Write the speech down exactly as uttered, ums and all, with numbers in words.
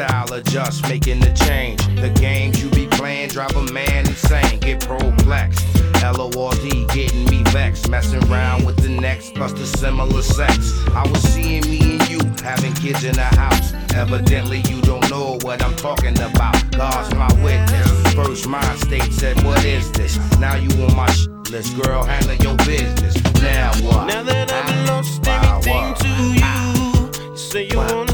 style adjust, making the change. The games you be playing drive a man insane. Get perplexed. L O R D getting me vexed. Messing around with the next plus the similar sex. I was seeing me and you having kids in the house. Evidently you don't know what I'm talking about. God's my witness. First mind state said, what is this? Now you on my sh list, girl, handle your business. Now what? Now that I've lost everything to you, you say you wanna